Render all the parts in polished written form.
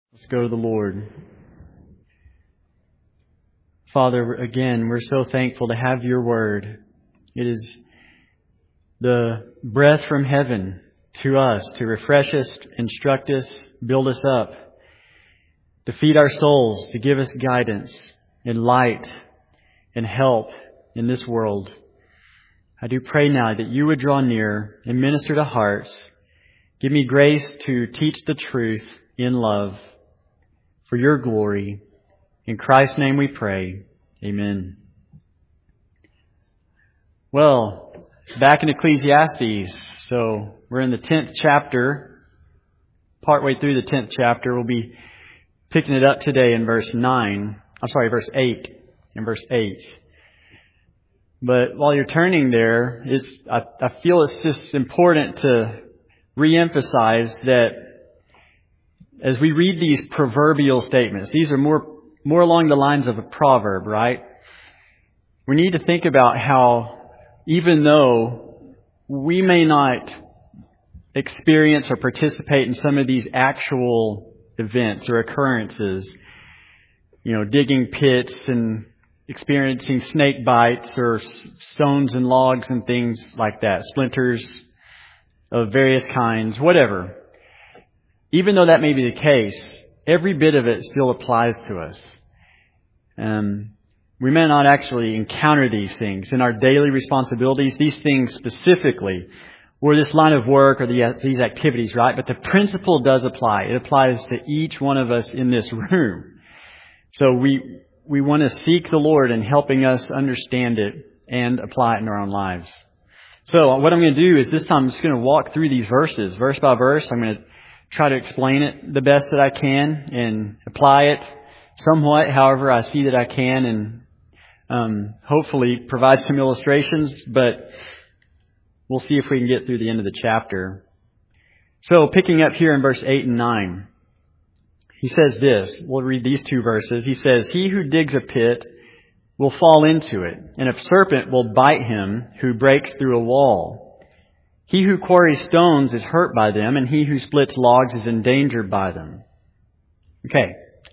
Let's go to the Lord. Father, again, we're so thankful to have your word. It is the breath from heaven to us to refresh us, instruct us, build us up, to feed our souls, to give us guidance and light and help in this world. I do pray now that you would draw near and minister to hearts. Give me grace to teach the truth in love for your glory. In Christ's name we pray. Amen. Well, back in Ecclesiastes. So we're in the 10th chapter. Partway through the 10th chapter. We'll be picking it up today in verse 8. In verse 8. But while you're turning there, I feel it's just important to reemphasize that as we read these proverbial statements, these are more along the lines of a proverb, right? We need to think about how even though we may not experience or participate in some of these actual events or occurrences, digging pits and experiencing snake bites or stones and logs and things like that, splinters of various kinds, whatever. Even though that may be the case, every bit of it still applies to us. We may not actually encounter these things in our daily responsibilities, these things specifically, or this line of work or these activities, right? But the principle does apply. It applies to each one of us in this room. So we want to seek the Lord in helping us understand it and apply it in our own lives. So what I'm going to do is this time I'm just going to walk through these verses, verse by verse. I'm going to try to explain it the best that I can and apply it somewhat, however I see that I can, and hopefully provide some illustrations, but we'll see if we can get through the end of the chapter. So picking up here in verse 8 and 9, he says this. We'll read these two verses. He says, "He who digs a pit will fall into it, and a serpent will bite him who breaks through a wall. He who quarries stones is hurt by them, and he who splits logs is endangered by them." Okay.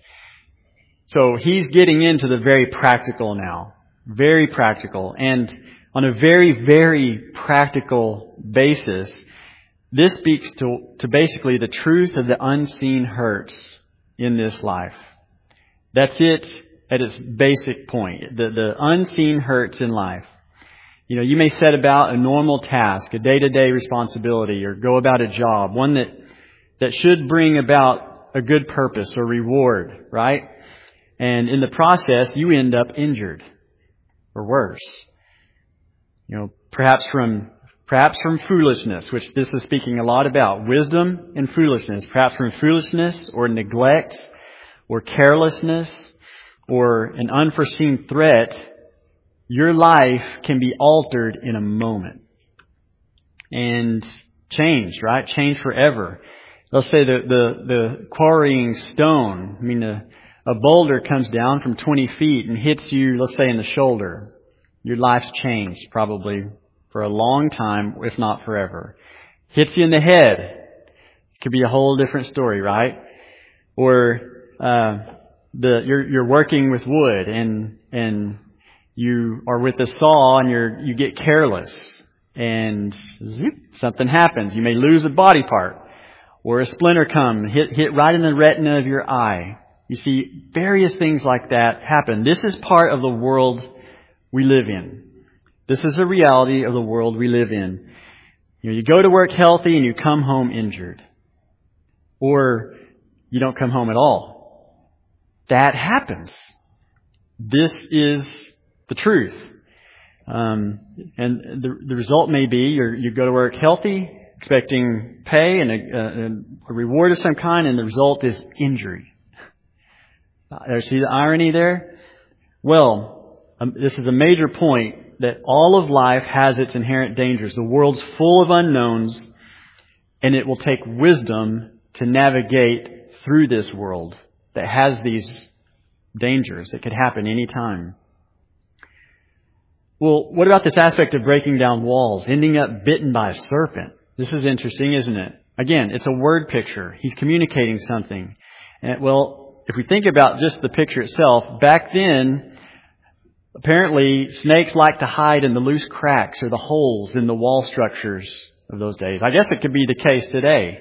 So he's getting into the very practical now. Very practical. And on a very, very practical basis, this speaks to basically the truth of the unseen hurts in this life. That's it at its basic point. The unseen hurts in life. You may set about a normal task, a day-to-day responsibility, or go about a job, one that should bring about a good purpose or reward, right? And in the process, you end up injured, or worse. Perhaps from foolishness, which this is speaking a lot about. Wisdom and foolishness. Perhaps from foolishness or neglect or carelessness or an unforeseen threat, your life can be altered in a moment and changed, right? Changed forever. Let's say the quarrying stone, a boulder comes down from 20 feet and hits you, let's say, in the shoulder. Your life's changed probably for a long time, if not forever. Hits you in the head. It could be a whole different story, right? Or you're working with wood and you are with a saw and you get careless and something happens. You may lose a body part or a splinter come hit right in the retina of your eye. You see, various things like that happen. This is part of the world we live in. This is a reality of the world we live in. You go to work healthy and you come home injured. Or you don't come home at all. That happens. This is the truth. And the result may be you go to work healthy, expecting pay and a reward of some kind, and the result is injury. See the irony there? Well, this is a major point that all of life has its inherent dangers. The world's full of unknowns, and it will take wisdom to navigate through this world that has these dangers that could happen any time. Well, what about this aspect of breaking down walls, ending up bitten by a serpent? This is interesting, isn't it? Again, it's a word picture. He's communicating something. And, well, if we think about just the picture itself, back then, apparently snakes like to hide in the loose cracks or the holes in the wall structures of those days. I guess it could be the case today.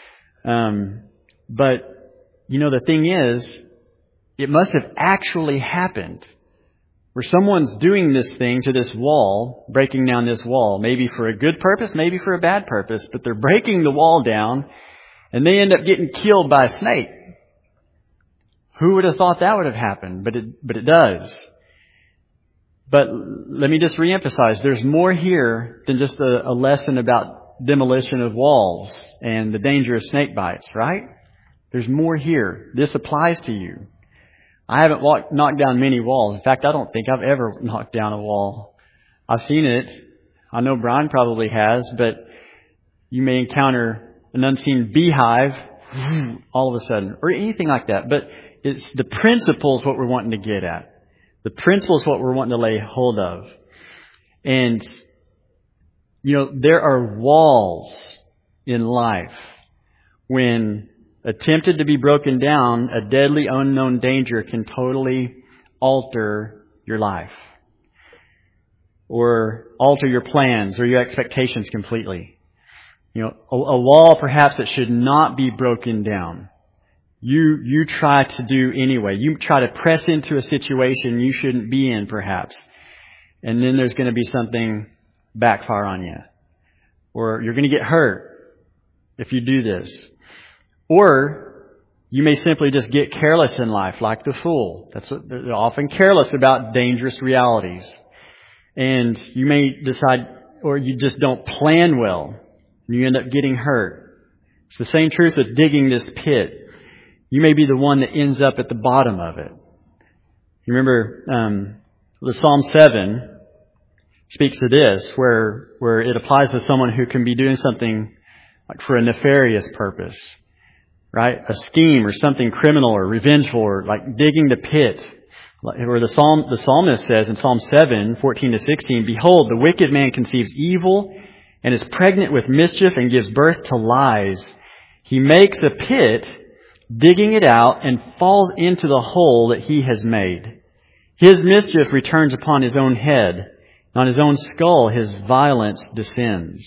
But, the thing is, it must have actually happened where someone's doing this thing to this wall, breaking down this wall, maybe for a good purpose, maybe for a bad purpose, but they're breaking the wall down and they end up getting killed by a snake. Who would have thought that would have happened? But it does. But let me just reemphasize, there's more here than just a lesson about demolition of walls and the danger of snake bites, right? There's more here. This applies to you. I haven't knocked down many walls. In fact, I don't think I've ever knocked down a wall. I've seen it. I know Brian probably has, but you may encounter an unseen beehive all of a sudden, or anything like that. But it's the principle is what we're wanting to get at. The principle is what we're wanting to lay hold of. And, there are walls in life when attempted to be broken down, a deadly unknown danger can totally alter your life or alter your plans or your expectations completely. A wall perhaps that should not be broken down. You try to do anyway. You try to press into a situation you shouldn't be in perhaps. And then there's going to be something backfire on you. Or you're going to get hurt if you do this. Or you may simply just get careless in life like the fool. That's what they're often careless about dangerous realities. And you may decide, or you just don't plan well. And you end up getting hurt. It's the same truth with digging this pit. You may be the one that ends up at the bottom of it. You remember the Psalm 7 speaks to this, where it applies to someone who can be doing something like for a nefarious purpose, right? A scheme or something criminal or revengeful, or like digging the pit. Where the psalmist says in Psalm 7, 14-16, "Behold, the wicked man conceives evil and is pregnant with mischief and gives birth to lies. He makes a pit, digging it out, and falls into the hole that he has made. His mischief returns upon his own head. On his own skull his violence descends."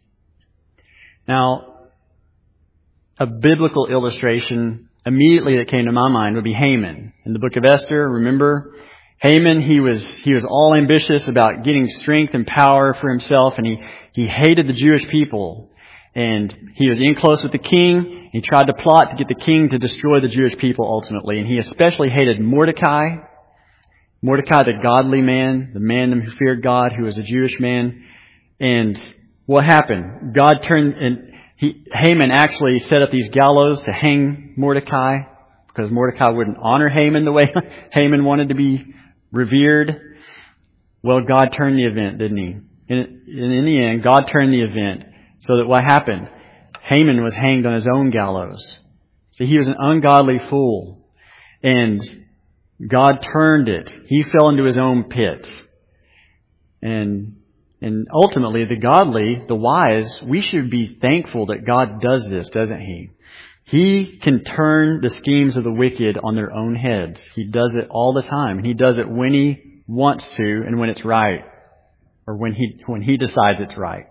Now, a biblical illustration immediately that came to my mind would be Haman. In the book of Esther, remember? Haman, he was all ambitious about getting strength and power for himself, and he hated the Jewish people. And he was in close with the king. He tried to plot to get the king to destroy the Jewish people ultimately. And he especially hated Mordecai. Mordecai, the godly man, the man who feared God, who was a Jewish man. And what happened? Haman actually set up these gallows to hang Mordecai, because Mordecai wouldn't honor Haman the way Haman wanted to be revered. Well, God turned the event, didn't he? And in the end, God turned the event. So that what happened? Haman was hanged on his own gallows. See, he was an ungodly fool. And God turned it. He fell into his own pit. And ultimately, the godly, the wise, we should be thankful that God does this, doesn't He? He can turn the schemes of the wicked on their own heads. He does it all the time. And He does it when He wants to and when it's right. Or when He decides it's right.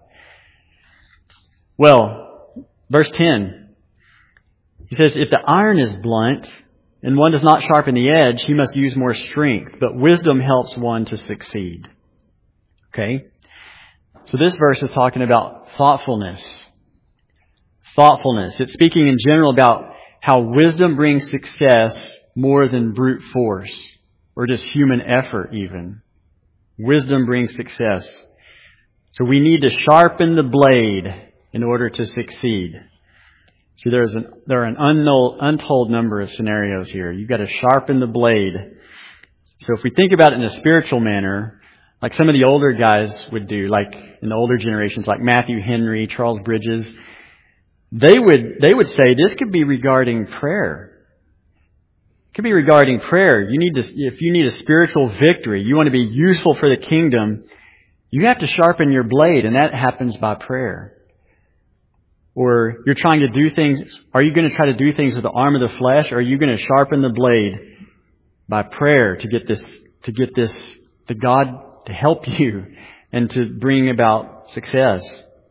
Well, verse 10, he says, "If the iron is blunt and one does not sharpen the edge, he must use more strength, but wisdom helps one to succeed." Okay? So this verse is talking about thoughtfulness. Thoughtfulness. It's speaking in general about how wisdom brings success more than brute force or just human effort even. Wisdom brings success. So we need to sharpen the blade in order to succeed. See, there are an untold number of scenarios here. You've got to sharpen the blade. So if we think about it in a spiritual manner, like some of the older guys would do, like in the older generations, like Matthew Henry, Charles Bridges, they would say this could be regarding prayer. It could be regarding prayer. If you need a spiritual victory, you want to be useful for the kingdom, you have to sharpen your blade, and that happens by prayer. Or you're trying to do things, are you going to try to do things with the arm of the flesh, or are you going to sharpen the blade by prayer to get this, to God to help you and to bring about success?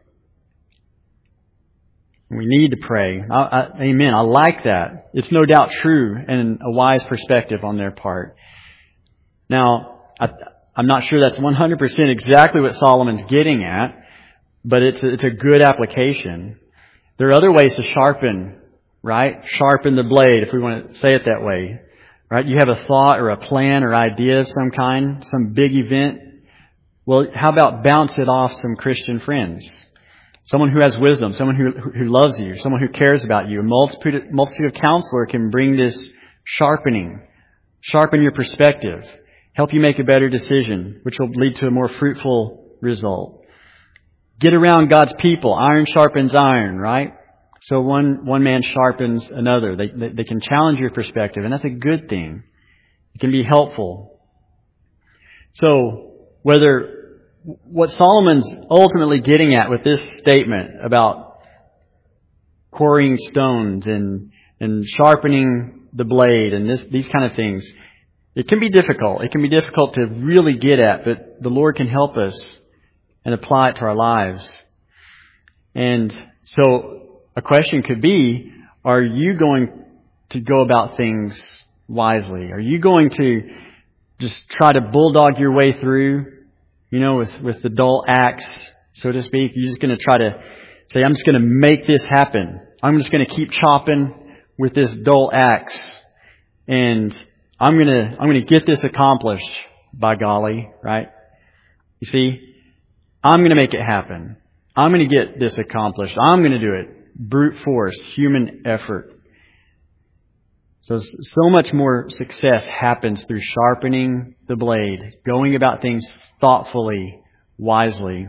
We need to pray. Amen. I like that. It's no doubt true and a wise perspective on their part. Now, I'm not sure that's 100% exactly what Solomon's getting at, but it's a good application. There are other ways to sharpen, right? Sharpen the blade, if we want to say it that way. Right? You have a thought or a plan or idea of some kind, some big event. Well, how about bounce it off some Christian friends? Someone who has wisdom, someone who loves you, someone who cares about you. A multitude of counselor can bring this sharpening, sharpen your perspective, help you make a better decision, which will lead to a more fruitful result. Get around God's people. Iron sharpens iron, right? So one man sharpens another. They can challenge your perspective, and that's a good thing. It can be helpful. So what Solomon's ultimately getting at with this statement about quarrying stones and sharpening the blade and these kind of things, it can be difficult. It can be difficult to really get at, but the Lord can help us and apply it to our lives. And so a question could be, are you going to go about things wisely? Are you going to just try to bulldog your way through, with the dull axe, so to speak? You're just going to try to say, I'm just going to make this happen. I'm just going to keep chopping with this dull axe, and I'm going to get this accomplished, by golly, right? You see, I'm going to make it happen. I'm going to get this accomplished. I'm going to do it. Brute force, human effort. So much more success happens through sharpening the blade, going about things thoughtfully, wisely.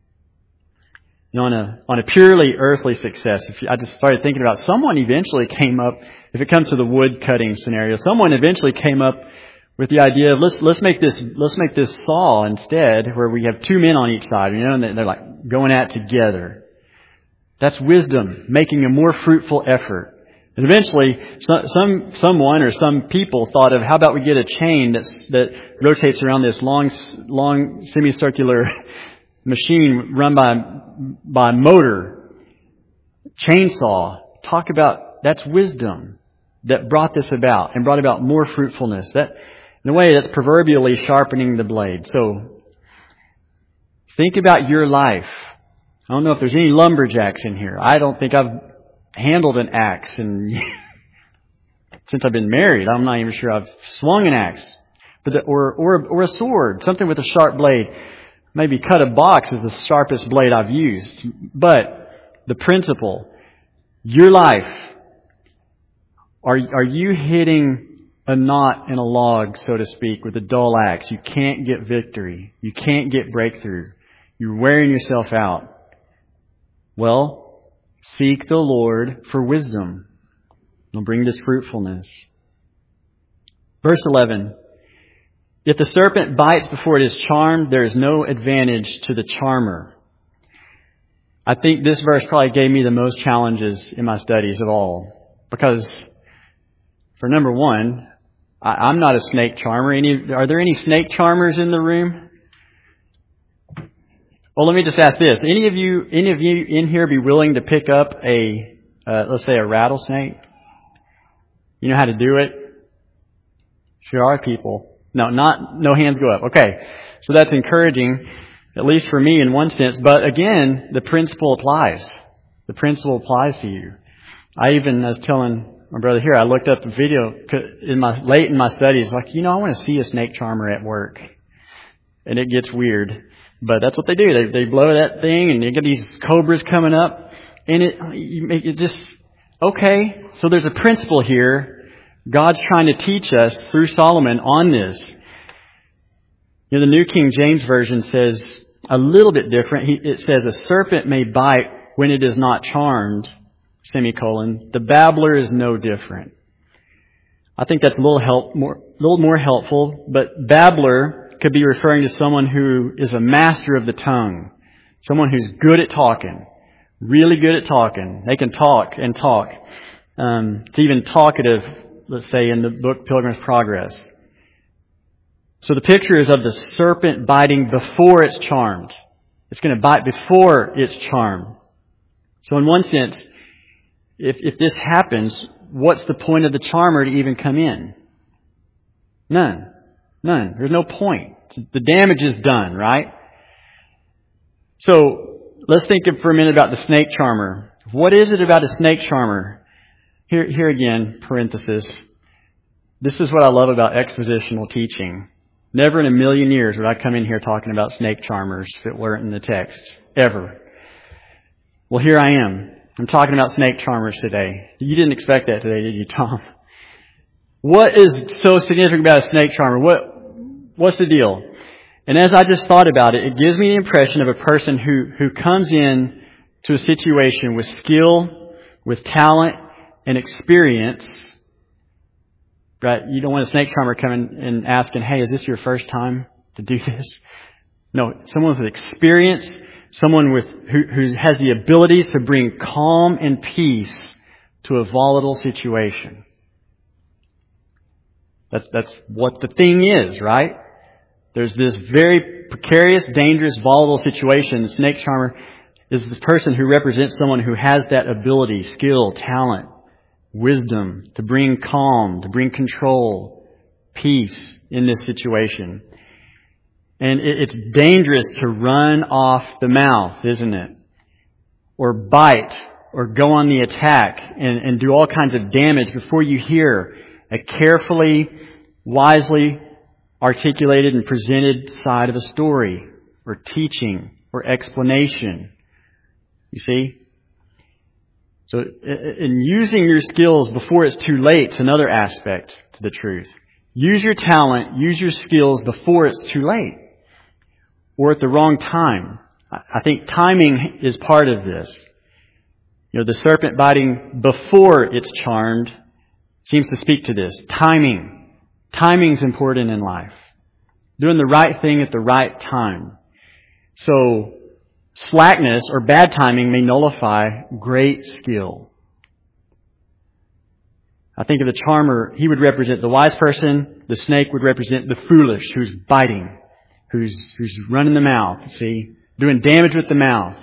On a purely earthly success, I just started thinking about someone eventually came up, if it comes to the wood cutting scenario, someone eventually came up with the idea of let's make this saw instead, where we have two men on each side, and they're like going at it together. That's wisdom, making a more fruitful effort. And eventually, someone or some people thought of, how about we get a chain that rotates around this long semicircular machine run by a motor, chainsaw. Talk about, that's wisdom that brought this about and brought about more fruitfulness. That, in a way, that's proverbially sharpening the blade. So, think about your life. I don't know if there's any lumberjacks in here. I don't think I've handled an axe, and since I've been married, I'm not even sure I've swung an axe, or a sword, something with a sharp blade. Maybe cut a box is the sharpest blade I've used. But the principle, your life, are you hitting a knot in a log, so to speak, with a dull axe? You can't get victory. You can't get breakthrough. You're wearing yourself out. Well, seek the Lord for wisdom. It'll bring this fruitfulness. Verse 11. If the serpent bites before it is charmed, there is no advantage to the charmer. I think this verse probably gave me the most challenges in my studies of all. Because, for number one, I'm not a snake charmer. Are there any snake charmers in the room? Well, let me just ask this. Any of you in here be willing to pick up let's say a rattlesnake? You know how to do it? Sure are people. No hands go up. Okay. So that's encouraging, at least for me in one sense. But again, the principle applies. The principle applies to you. I was telling my brother here, I looked up the video late in my studies, like, I want to see a snake charmer at work. And it gets weird. But that's what they do. They blow that thing, and you get these cobras coming up. And it just, okay. So there's a principle here. God's trying to teach us through Solomon on this. The New King James Version says a little bit different. It says, a serpent may bite when it is not charmed, semicolon. The babbler is no different. I think that's a little more helpful. But babbler could be referring to someone who is a master of the tongue. Someone who's good at talking. Really good at talking. They can talk and talk. It's even talkative, let's say, in the book Pilgrim's Progress. So the picture is of the serpent biting before it's charmed. It's going to bite before it's charmed. So in one sense, if this happens, what's the point of the charmer to even come in? None. There's no point. The damage is done, right? So let's think for a minute about the snake charmer. What is it about a snake charmer? Here again, parenthesis. This is what I love about expositional teaching. Never in a million years would I come in here talking about snake charmers if it weren't in the text. Ever. Well, here I am. I'm talking about snake charmers today. You didn't expect that today, did you, Tom? What is so significant about a snake charmer? What's the deal? And as I just thought about it, it gives me the impression of a person who comes in to a situation with skill, with talent, and experience. Right? You don't want a snake charmer coming and asking, hey, is this your first time to do this? No, someone with experience, someone who has the ability to bring calm and peace to a volatile situation. That's what the thing is, right? There's this very precarious, dangerous, volatile situation. The snake charmer is the person who represents someone who has that ability, skill, talent, wisdom to bring calm, to bring control, peace in this situation. And it's dangerous to run off the mouth, isn't it? Or bite, or go on the attack and do all kinds of damage before you hear a carefully, wisely articulated and presented side of a story, or teaching, or explanation. You see? So, in using your skills before it's too late is another aspect to the truth. Use your talent, use your skills before it's too late. Or at the wrong time. I think timing is part of this. You know, the serpent biting before it's charmed seems to speak to this. Timing. Timing's important in life. Doing the right thing at the right time. So, slackness or bad timing may nullify great skill. I think of the charmer, he would represent the wise person. The snake would represent the foolish who's biting, who's running the mouth, see, doing damage with the mouth.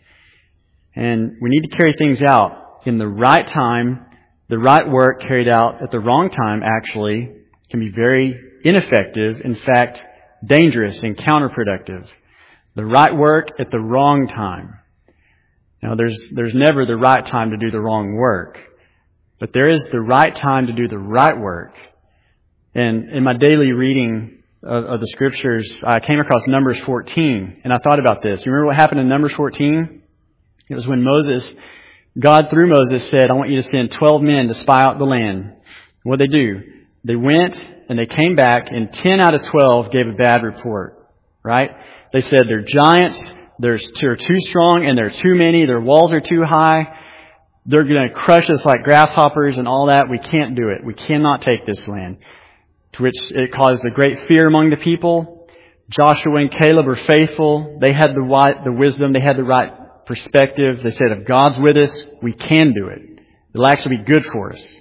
And we need to carry things out in the right time. The right work carried out at the wrong time actually can be very ineffective, in fact, dangerous and counterproductive. The right work at the wrong time. Now, there's never the right time to do the wrong work. But there is the right time to do the right work. And in my daily reading of the Scriptures, I came across Numbers 14. And I thought about this. You remember what happened in Numbers 14? It was when God through Moses said, I want you to send 12 men to spy out the land. What did they do? They went and they came back and 10 out of 12 gave a bad report. Right? They said they're giants, they're too strong, and they're too many, their walls are too high. They're going to crush us like grasshoppers and all that. We can't do it. We cannot take this land. To which it caused a great fear among the people. Joshua and Caleb were faithful. They had the wisdom. They had the right perspective. They said, if God's with us, we can do it. It'll actually be good for us.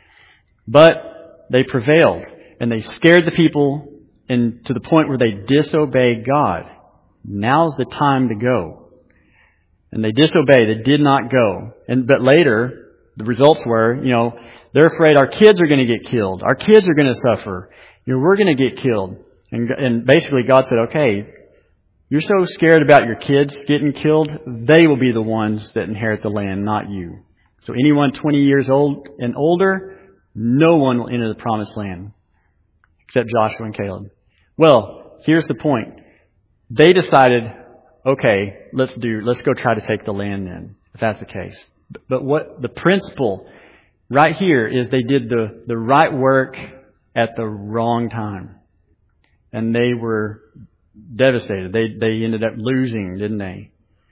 But they prevailed. And they scared the people and to the point where they disobeyed God. Now's the time to go. And they disobeyed. They did not go. But later, the results were, they're afraid our kids are going to get killed. Our kids are going to suffer. We're going to get killed. And basically God said, okay, you're so scared about your kids getting killed, they will be the ones that inherit the land, not you. So anyone 20 years old and older, no one will enter the promised land. Except Joshua and Caleb. Well, here's the point. They decided, okay, let's go try to take the land then, if that's the case. But what the principle right here is they did the right work at the wrong time. And they were devastated. They ended up losing, didn't they?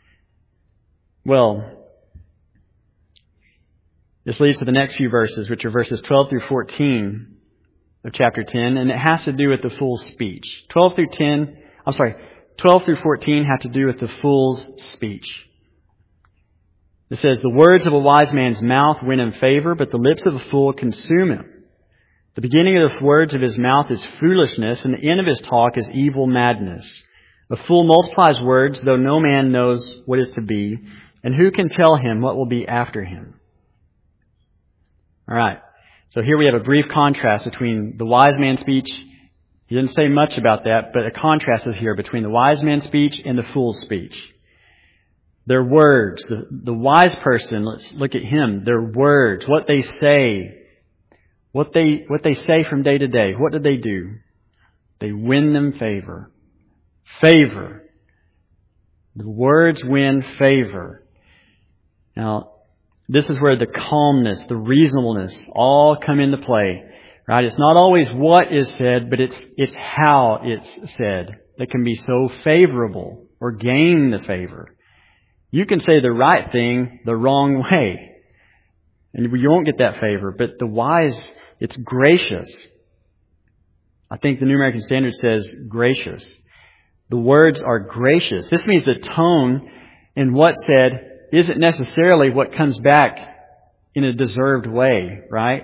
Well, this leads to the next few verses, which are verses 12 through 14 of chapter 10, and it has to do with the fool's speech. 12 through 14 have to do with the fool's speech. It says, the words of a wise man's mouth win him favor, but the lips of a fool consume him. The beginning of the words of his mouth is foolishness, and the end of his talk is evil madness. A fool multiplies words, though no man knows what is to be, and who can tell him what will be after him? All right. So here we have a brief contrast between the wise man's speech. He didn't say much about that, but a contrast is here between the wise man's speech and the fool's speech. Their words, the wise person, let's look at him, their words, what they say, what they say from day to day. What do? They win them favor. Favor. The words win favor. Now, this is where the calmness, the reasonableness all come into play. Right? It's not always what is said, but it's how it's said that can be so favorable or gain the favor. You can say the right thing the wrong way, and you won't get that favor. But the wise, it's gracious. I think the New American Standard says gracious. The words are gracious. This means the tone in what's said isn't necessarily what comes back in a deserved way, right?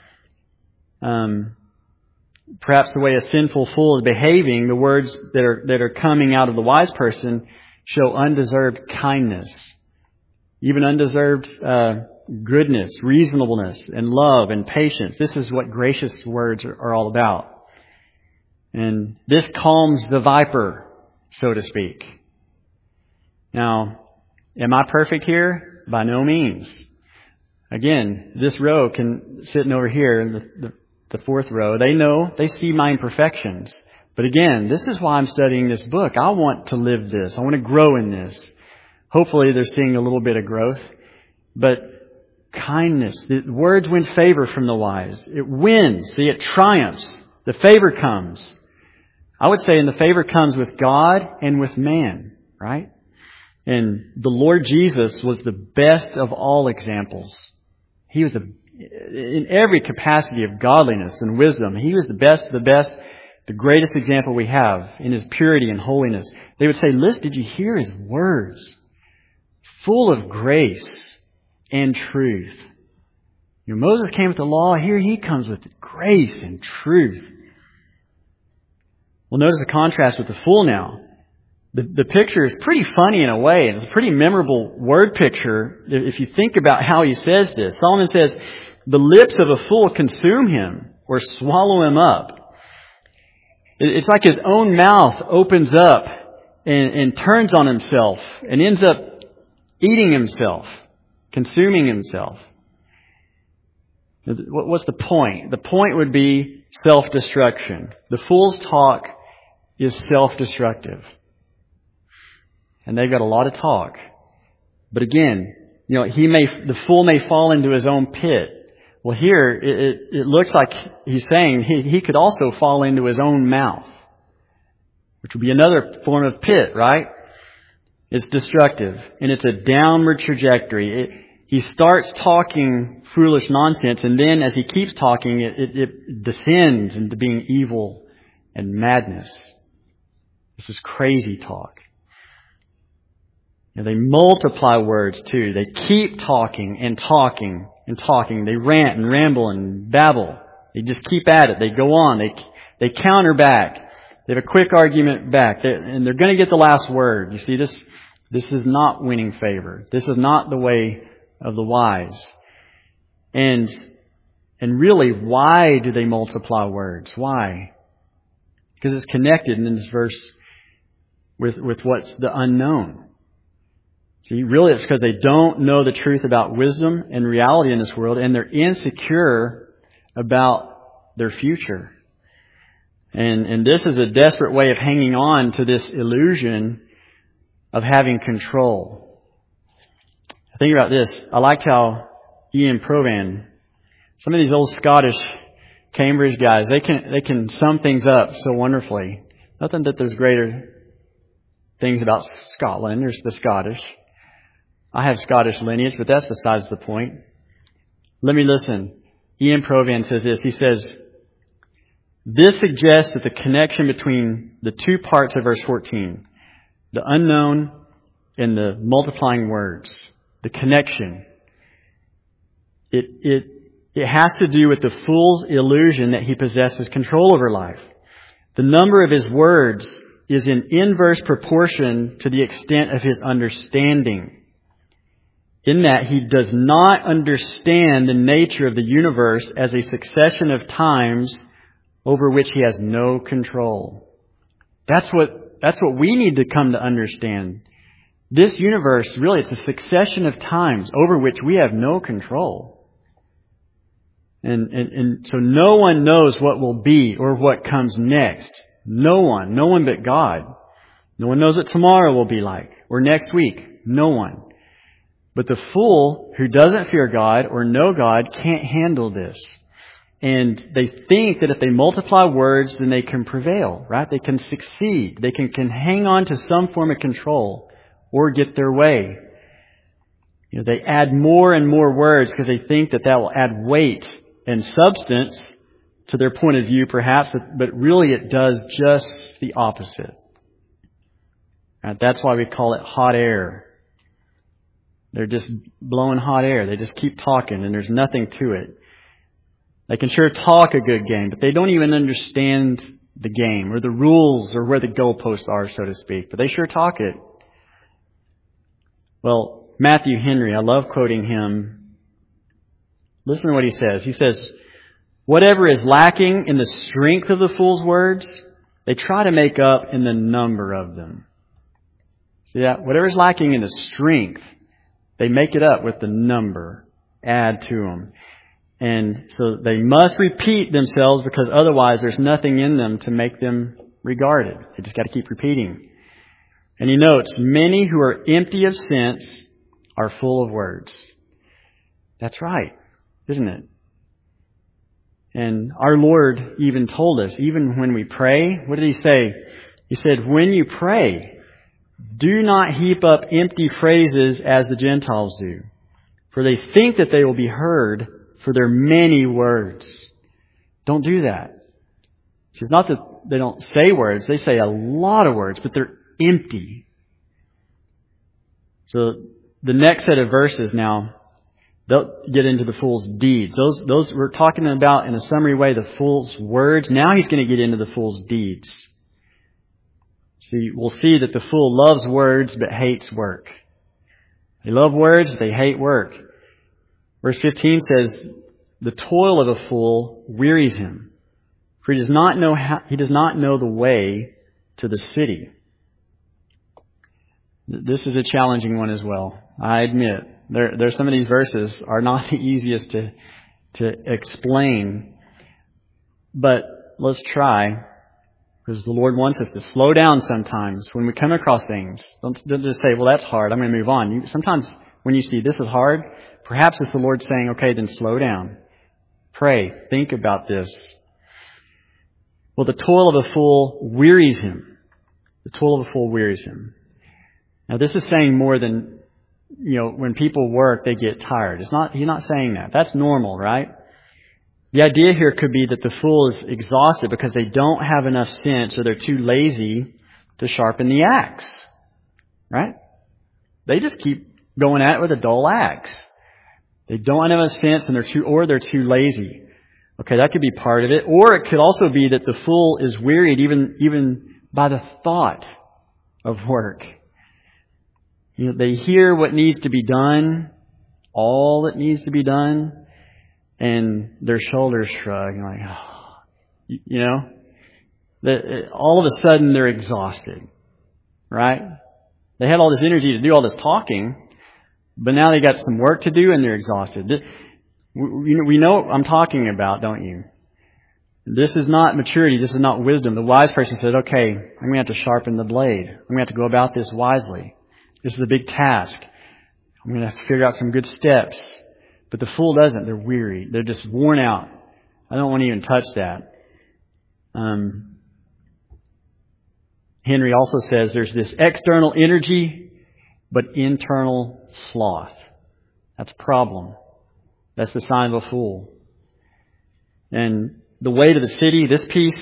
Perhaps the way a sinful fool is behaving, the words that are coming out of the wise person show undeserved kindness, even undeserved goodness, reasonableness, and love and patience. This is what gracious words are all about. And this calms the viper, so to speak. Now, am I perfect here? By no means. Again, this row sitting over here, the fourth row, they see my imperfections. But again, this is why I'm studying this book. I want to live this. I want to grow in this. Hopefully they're seeing a little bit of growth. But kindness, the words win favor from the wise. It wins. See, it triumphs. The favor comes. I would say, and the favor comes with God and with man, right? And the Lord Jesus was the best of all examples. He was in every capacity of godliness and wisdom. He was the best, the greatest example we have in His purity and holiness. They would say, listen, did you hear His words? Full of grace and truth. You know, Moses came with the law. Here He comes with grace and truth. Well, notice the contrast with the fool now. The picture is pretty funny in a way. It's a pretty memorable word picture if you think about how he says this. Solomon says, the lips of a fool consume him or swallow him up. It's like his own mouth opens up and turns on himself and ends up eating himself, consuming himself. What's the point? The point would be self-destruction. The fool's talk is self-destructive. And they've got a lot of talk. But again, you know, the fool may fall into his own pit. Well, here, it looks like he's saying he could also fall into his own mouth, which would be another form of pit, right? It's destructive, and it's a downward trajectory. He starts talking foolish nonsense, and then as he keeps talking, it descends into being evil and madness. This is crazy talk. And they multiply words too. They keep talking and talking and talking. They rant and ramble and babble. They just keep at it. They go on. They counter back. They have a quick argument back. And they're going to get the last word. You see, this is not winning favor. This is not the way of the wise. And really, why do they multiply words? Why? Because it's connected in this verse with what's the unknown. See, really it's because they don't know the truth about wisdom and reality in this world, and they're insecure about their future. And this is a desperate way of hanging on to this illusion of having control. Think about this. I liked how Ian Provan, some of these old Scottish Cambridge guys, they can sum things up so wonderfully. Nothing that there's greater things about Scotland. There's the Scottish. I have Scottish lineage, but that's besides the point. Let me listen. Ian Provan says this. He says, this suggests that the connection between the two parts of verse 14, the unknown and the multiplying words, the connection. It has to do with the fool's illusion that he possesses control over life. The number of his words is in inverse proportion to the extent of his understanding, in that he does not understand the nature of the universe as a succession of times over which he has no control. That's what we need to come to understand. This universe, really, it's a succession of times over which we have no control. And so no one knows what will be or what comes next. No one but God. No one knows what tomorrow will be like or next week. No one. But the fool who doesn't fear God or know God can't handle this. And they think that if they multiply words, then they can prevail, right? They can succeed. They can hang on to some form of control or get their way. You know, they add more and more words because they think that will add weight and substance to their point of view, perhaps, but really it does just the opposite. And that's why we call it hot air. They're just blowing hot air. They just keep talking, and there's nothing to it. They can sure talk a good game, but they don't even understand the game or the rules or where the goalposts are, so to speak. But they sure talk it. Well, Matthew Henry, I love quoting him. Listen to what he says. He says, whatever is lacking in the strength of the fool's words, they try to make up in the number of them. See that? Whatever is lacking in the strength, they make it up with the number. Add to them. And so they must repeat themselves because otherwise there's nothing in them to make them regarded. They just got to keep repeating. And he notes, many who are empty of sense are full of words. That's right, isn't it? And our Lord even told us, even when we pray, what did He say? He said, when you pray, do not heap up empty phrases as the Gentiles do, for they think that they will be heard for their many words. Don't do that. It's not that they don't say words. They say a lot of words, but they're empty. So the next set of verses now, they'll get into the fool's deeds. Those we're talking about in a summary way, the fool's words. Now he's going to get into the fool's deeds. See, we'll see that the fool loves words but hates work. They love words, but they hate work. Verse 15 says, the toil of a fool wearies him, for he does not know the way to the city. This is a challenging one as well. I admit, there's some of these verses are not the easiest to explain, but let's try, because the Lord wants us to slow down sometimes when we come across things. Don't just say, well, that's hard, I'm going to move on. Sometimes when you see this is hard, perhaps it's the Lord saying, okay, then slow down. Pray. Think about this. Well, the toil of a fool wearies him. The toil of a fool wearies him. Now, this is saying more than, when people work, they get tired. He's not saying that. That's normal, right? The idea here could be that the fool is exhausted because they don't have enough sense or they're too lazy to sharpen the axe. Right? They just keep going at it with a dull axe. They don't have enough sense and they're too lazy. Okay, that could be part of it. Or it could also be that the fool is wearied even by the thought of work. They hear what needs to be done, all that needs to be done, and their shoulders shrug. All of a sudden they're exhausted, right? They had all this energy to do all this talking, but now they got some work to do and they're exhausted. We know what I'm talking about, don't you? This is not maturity. This is not wisdom. The wise person said, okay, I'm going to have to sharpen the blade. I'm going to have to go about this wisely. This is a big task. I'm going to have to figure out some good steps. But the fool doesn't. They're weary. They're just worn out. I don't want to even touch that. Henry also says there's this external energy, but internal sloth. That's a problem. That's the sign of a fool. And the way to the city, this piece,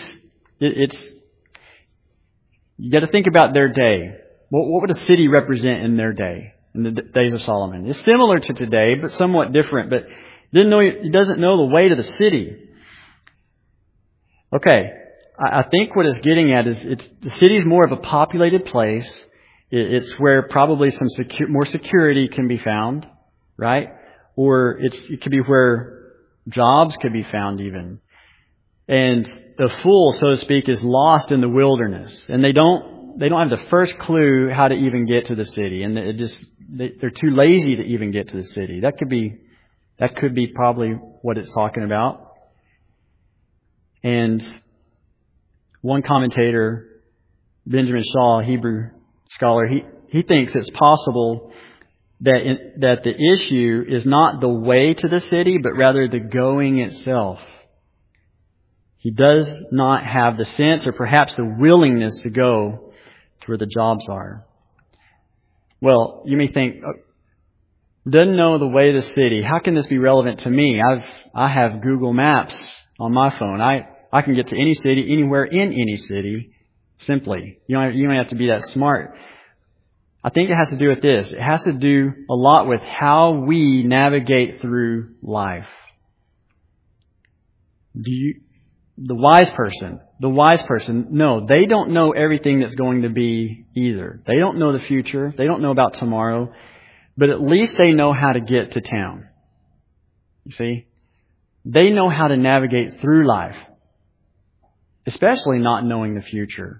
you got to think about their day. What would a city represent in their day? in the days of Solomon. It's similar to today, but somewhat different. But he doesn't know the way to the city. Okay, I think what it's getting at is the city's more of a populated place. It's where probably some more security can be found, right? Or it could be where jobs could be found even. And the fool, so to speak, is lost in the wilderness, and they don't have the first clue how to even get to the city, and they're too lazy to even get to the city. That could be probably what it's talking about. And one commentator, Benjamin Shaw, Hebrew scholar, he thinks it's possible that the issue is not the way to the city, but rather the going itself. He does not have the sense or perhaps the willingness to go to where the jobs are. Well, you may think, doesn't know the way to the city. How can this be relevant to me? I have Google Maps on my phone. I can get to any city, anywhere in any city, simply. You don't have to be that smart. I think it has to do with this. It has to do a lot with how we navigate through life. The wise person, no, they don't know everything that's going to be either. They don't know the future. They don't know about tomorrow. But at least they know how to get to town. You see? They know how to navigate through life. Especially not knowing the future.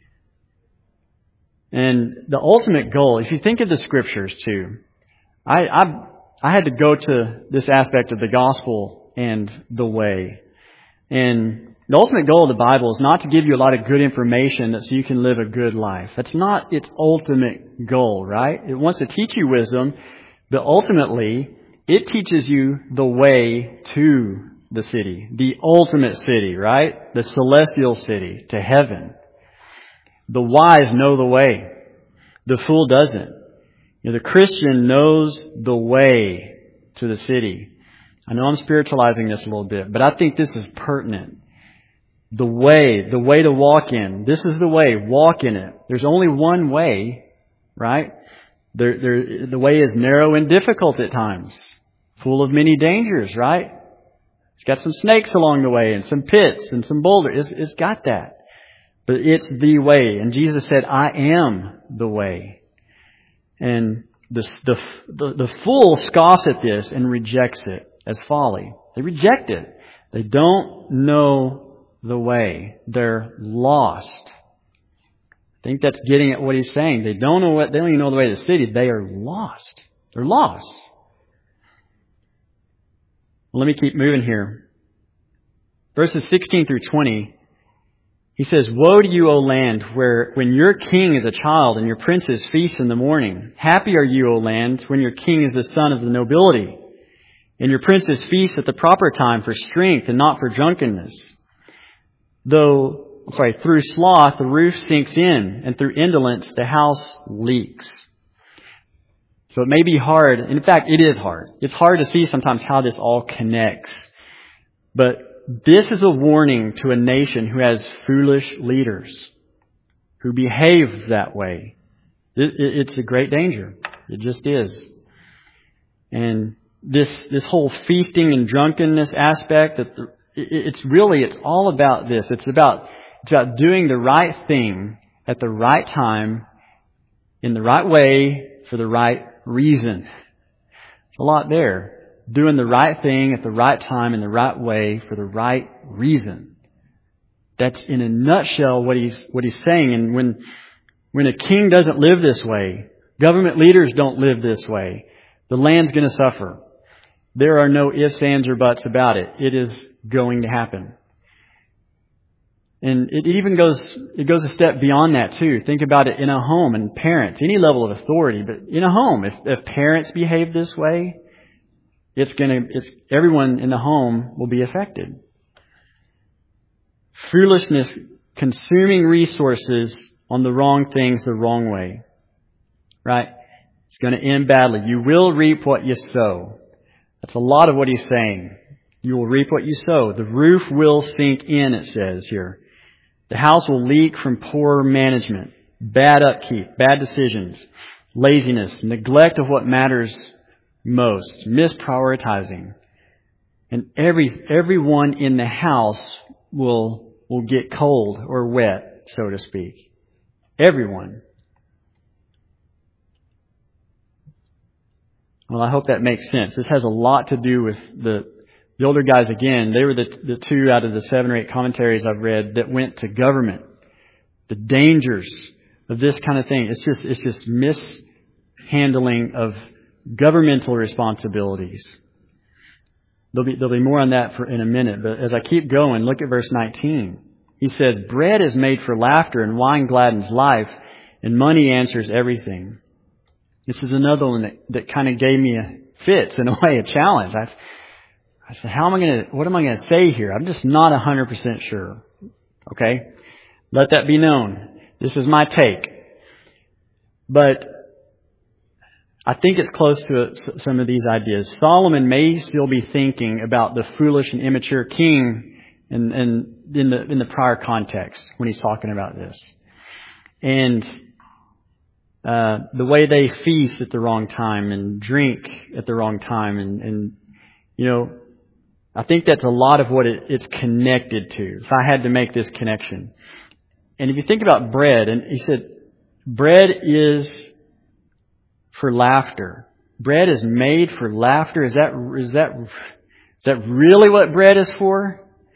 And the ultimate goal, if you think of the Scriptures too, I had to go to this aspect of the gospel and the way. And the ultimate goal of the Bible is not to give you a lot of good information so you can live a good life. That's not its ultimate goal, right? It wants to teach you wisdom, but ultimately it teaches you the way to the city, the ultimate city, right? The celestial city, to heaven. The wise know the way. The fool doesn't. The Christian knows the way to the city. I know I'm spiritualizing this a little bit, but I think this is pertinent. The way to walk in. This is the way. Walk in it. There's only one way, right? The way is narrow and difficult at times. Full of many dangers, right? It's got some snakes along the way and some pits and some boulders. It's got that. But it's the way. And Jesus said, I am the way. And the fool scoffs at this and rejects it as folly. They reject it. They don't know the way. They're lost. I think that's getting at what he's saying. They don't even know the way to the city. They are lost. They're lost. Well, let me keep moving here. Verses 16 through 20. He says, Woe to you, O land, when your king is a child and your princes feast in the morning. Happy are you, O land, when your king is the son of the nobility, and your princes feast at the proper time for strength and not for drunkenness. Through sloth the roof sinks in, and through indolence the house leaks. So it may be hard. In fact, it is hard. It's hard to see sometimes how this all connects. But this is a warning to a nation who has foolish leaders who behave that way. It's a great danger. It just is. And this whole feasting and drunkenness aspect, it's all about this. It's about doing the right thing at the right time, in the right way, for the right reason. There's a lot there. Doing the right thing at the right time in the right way for the right reason. That's in a nutshell what he's saying. And when a king doesn't live this way, government leaders don't live this way, the land's going to suffer. There are no ifs, ands, or buts about it. It is going to happen. And it even goes a step beyond that too. Think about it in a home and parents, any level of authority, but in a home, if parents behave this way, everyone in the home will be affected. Foolishness, consuming resources on the wrong things the wrong way. Right? It's going to end badly. You will reap what you sow. That's a lot of what he's saying. You will reap what you sow. The roof will sink in, it says here. The house will leak from poor management, bad upkeep, bad decisions. laziness, neglect of what matters most, misprioritizing. And everyone in the house will get cold or wet, so to speak. Everyone. Well, I hope that makes sense. This has a lot to do with the older guys again. They were the two out of the 7 or 8 commentaries I've read that went to government. The dangers of this kind of thing. It's just mishandling of governmental responsibilities. There'll be more on that in a minute. But as I keep going, look at verse 19. He says, bread is made for laughter and wine gladdens life and money answers everything. This is another one that kind of gave me in a way, a challenge. I said, what am I going to say here? I'm just not 100% sure. Okay? Let that be known. This is my take. But I think it's close to some of these ideas. Solomon may still be thinking about the foolish and immature king in the prior context when he's talking about this. And the way they feast at the wrong time and drink at the wrong time. And I think that's a lot of what it's connected to, if I had to make this connection. And if you think about bread, and he said, bread is for laughter. Bread is made for laughter. Is that really what bread is for?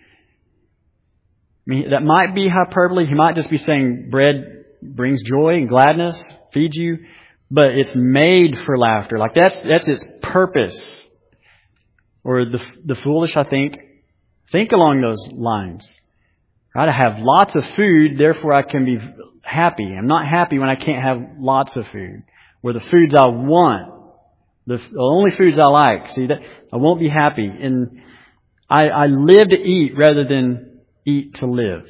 I mean, that might be hyperbole. He might just be saying bread brings joy and gladness, feeds you, but it's made for laughter. Like that's its purpose. Or the foolish, I think along those lines. Right? I have lots of food, therefore I can be happy. I'm not happy when I can't have lots of food. Or the foods I want, the only foods I like. See, that I won't be happy. And I live to eat rather than eat to live.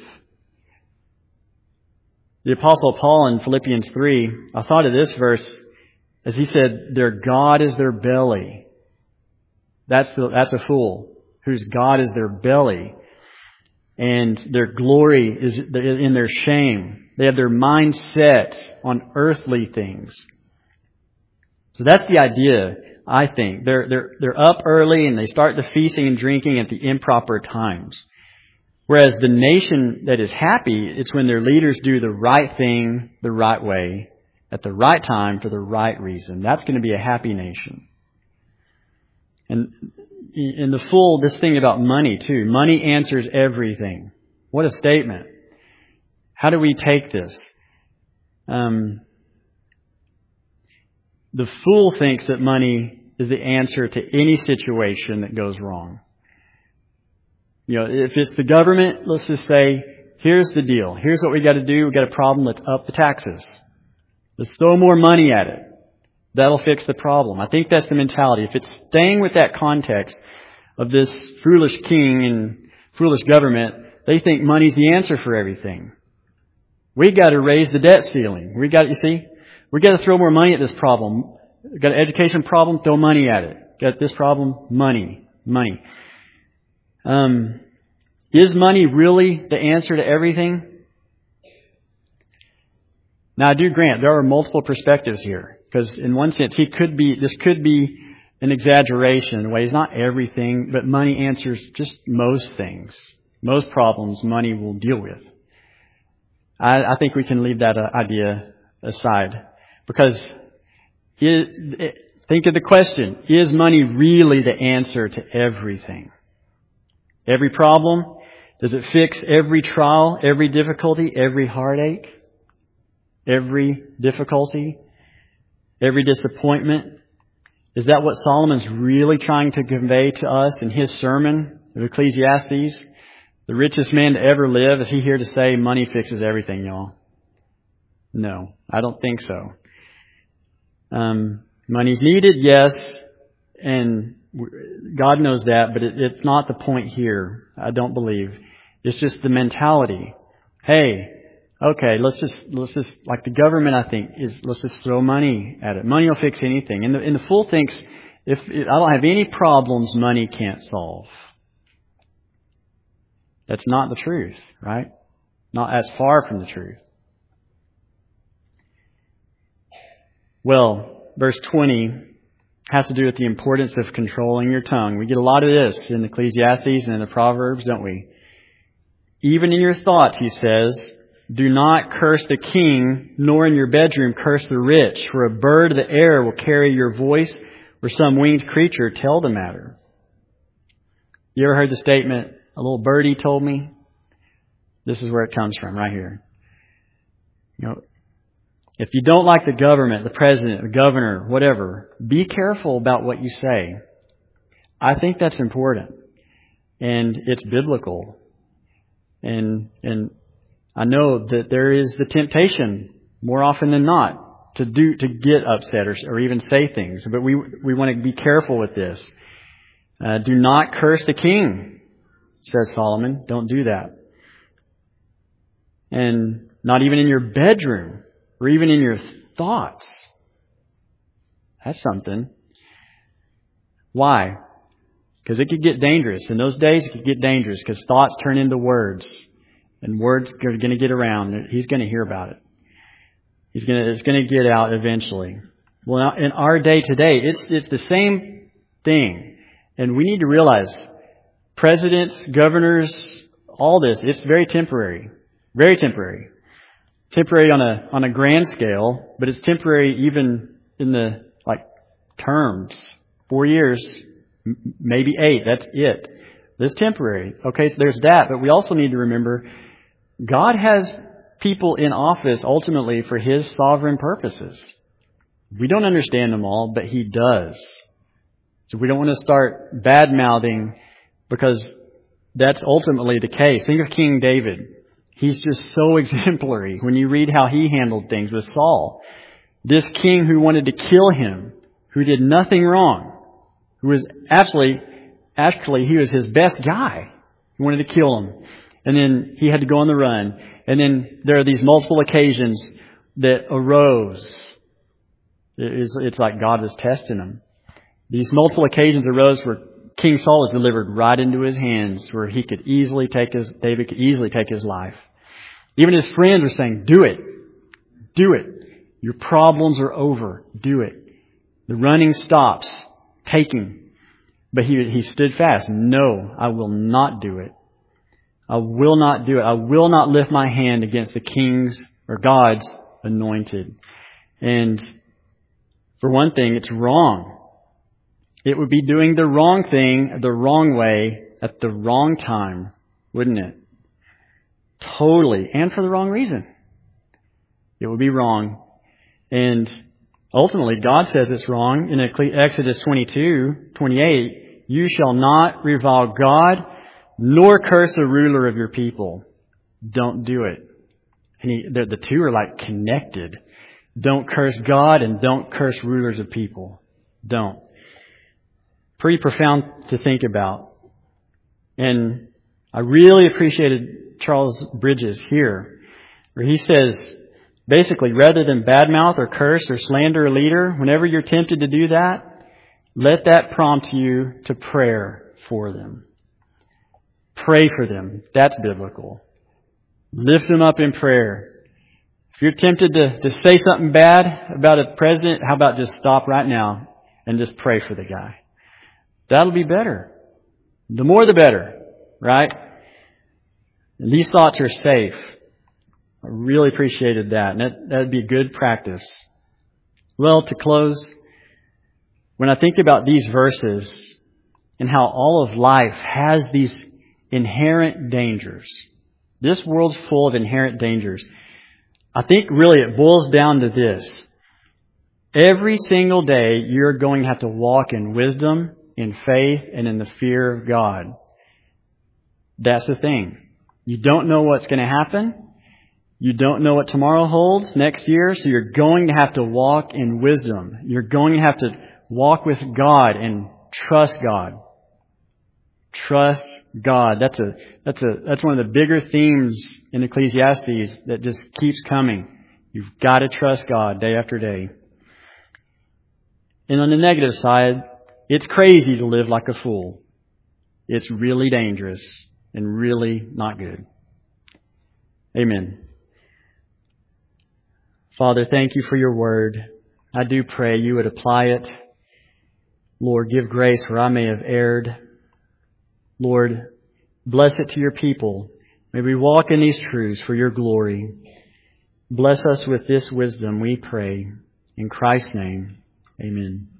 The Apostle Paul in Philippians 3, I thought of this verse as he said, their God is their belly. That's a fool whose God is their belly. And their glory is in their shame. They have their mind set on earthly things. So that's the idea, I think. They're up early and they start the feasting and drinking at the improper times. Whereas the nation that is happy, it's when their leaders do the right thing the right way, at the right time for the right reason. That's going to be a happy nation. And in the full, this thing about money too. Money answers everything. What a statement. How do we take this? The fool thinks that money is the answer to any situation that goes wrong. If it's the government, let's just say, here's the deal. Here's what we got to do. We got a problem. Let's up the taxes. Let's throw more money at it. That'll fix the problem. I think that's the mentality. If it's staying with that context of this foolish king and foolish government, they think money's the answer for everything. We got to raise the debt ceiling. We got to throw more money at this problem. Got an education problem? Throw money at it. Got this problem? Money. Is money really the answer to everything? Now, I do grant there are multiple perspectives here, because in one sense, this could be an exaggeration in a way. It's not everything, but money answers just most things. Most problems money will deal with. I think we can leave that idea aside, because think of the question, is money really the answer to everything? Every problem? Does it fix every trial, every difficulty, every heartache, every difficulty, every disappointment? Is that what Solomon's really trying to convey to us in his sermon of Ecclesiastes? The richest man to ever live, is he here to say money fixes everything, y'all? No, I don't think so. Money's needed, yes, and God knows that, but it's not the point here, I don't believe. It's just the mentality. Hey, okay, let's just like the government, I think, let's just throw money at it. Money will fix anything. And the fool thinks, if I don't have any problems, money can't solve. That's not the truth, right? Not as far from the truth. Well, verse 20 has to do with the importance of controlling your tongue. We get a lot of this in Ecclesiastes and in the Proverbs, don't we? Even in your thoughts, he says, do not curse the king, nor in your bedroom curse the rich, for a bird of the air will carry your voice, or some winged creature tell the matter. You ever heard the statement, a little birdie told me? This is where it comes from, right here. You know, if you don't like the government, the president, the governor, whatever, be careful about what you say. I think that's important. And it's biblical. And I know that there is the temptation, more often than not, to get upset or even say things. But we want to be careful with this. Do not curse the king, says Solomon. Don't do that. And not even in your bedroom or even in your thoughts. That's something. Why? Because it could get dangerous. In those days, it could get dangerous because thoughts turn into words. And words are going to get around. He's going to hear about it. It's going to get out eventually. Well, now, in our day today, it's the same thing. And we need to realize presidents, governors, all this, it's very temporary. Very temporary. Temporary on a grand scale, but it's temporary even in the terms. 4 years, maybe 8, that's it. This is temporary. Okay, so there's that, but we also need to remember God has people in office ultimately for His sovereign purposes. We don't understand them all, but He does. So we don't want to start bad-mouthing because that's ultimately the case. Think of King David. He's just so exemplary when you read how he handled things with Saul. This king who wanted to kill him, who did nothing wrong, who was actually he was his best guy. He wanted to kill him. And then he had to go on the run. And then there are these multiple occasions that arose. It's like God was testing him. These multiple occasions arose where King Saul was delivered right into his hands, where David could easily take his life. Even his friends were saying, do it. Do it. Your problems are over. Do it. The running stops. Take him. But he stood fast. No, I will not do it. I will not do it. I will not lift my hand against the king's or God's anointed. And for one thing, it's wrong. It would be doing the wrong thing the wrong way at the wrong time, wouldn't it? Totally. And for the wrong reason. It would be wrong. And ultimately, God says it's wrong. In Exodus 22:28, you shall not revile God, nor curse the ruler of your people. Don't do it. And the two are connected. Don't curse God and don't curse rulers of people. Don't. Pretty profound to think about. And I really appreciated Charles Bridges here, where he says, basically, rather than badmouth or curse or slander a leader, whenever you're tempted to do that, let that prompt you to prayer for them. Pray for them. That's biblical. Lift them up in prayer. If you're tempted to say something bad about a president, how about just stop right now and just pray for the guy? That'll be better. The more the better, right? And these thoughts are safe. I really appreciated that. And that'd be a good practice. Well, to close, when I think about these verses and how all of life has these inherent dangers, this world's full of inherent dangers, I think really it boils down to this. Every single day you're going to have to walk in wisdom, in faith, and in the fear of God. That's the thing. You don't know what's going to happen. You don't know what tomorrow holds next year, so you're going to have to walk in wisdom. You're going to have to walk with God and trust God. Trust God. That's one of the bigger themes in Ecclesiastes that just keeps coming. You've got to trust God day after day. And on the negative side, it's crazy to live like a fool. It's really dangerous and really not good. Amen. Father, thank you for your word. I do pray You would apply it. Lord, give grace where I may have erred. Lord, bless it to Your people. May we walk in these truths for Your glory. Bless us with this wisdom, we pray. In Christ's name, amen.